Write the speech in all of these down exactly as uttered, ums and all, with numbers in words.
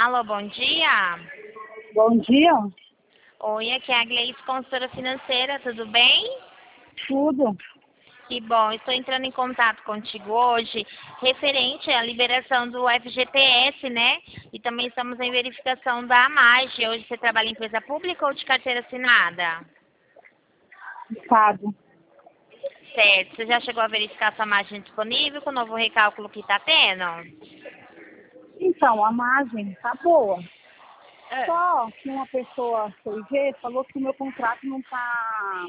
Alô, bom dia. Bom dia. Oi, aqui é a Gleice, consultora financeira, tudo bem? Tudo. Que bom, estou entrando em contato contigo hoje, referente à liberação do F G T S, né? E também estamos em verificação da AMAGE. Hoje você trabalha em empresa pública ou de carteira assinada? Estado. Certo, você já chegou a verificar sua margem disponível com o novo recálculo que está tendo? Então, a margem tá boa. É. Só que uma pessoa foi ver, falou que o meu contrato não está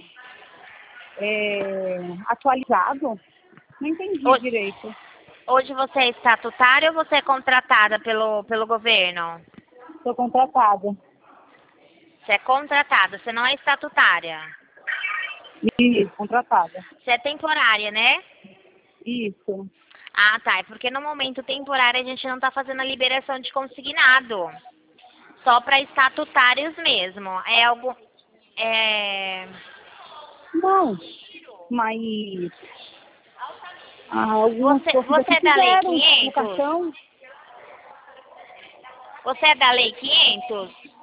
atualizado. Não entendi Hoje, direito. hoje você é estatutária ou você é contratada pelo, pelo governo? Estou contratada. Você é contratada, você não é estatutária. Isso, contratada. Você é temporária, né? Isso. Ah, tá. É porque no momento temporário a gente não está fazendo a liberação de consignado. Só para estatutários mesmo. É algum. É... Não, mas ah, algumas Você, pessoas você aqui é da Lei fizeram no quinhentos? cartão. Você é da Lei quinhentos?